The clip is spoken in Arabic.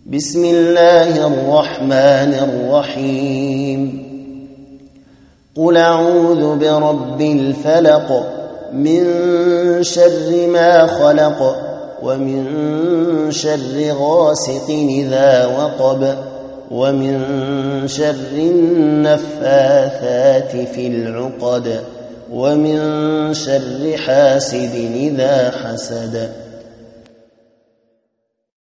بسم الله الرحمن الرحيم قل أعوذ برب الفلق من شر ما خلق ومن شر غاسق إذا وقب ومن شر النفاثات في العقد ومن شر حاسد إذا حسد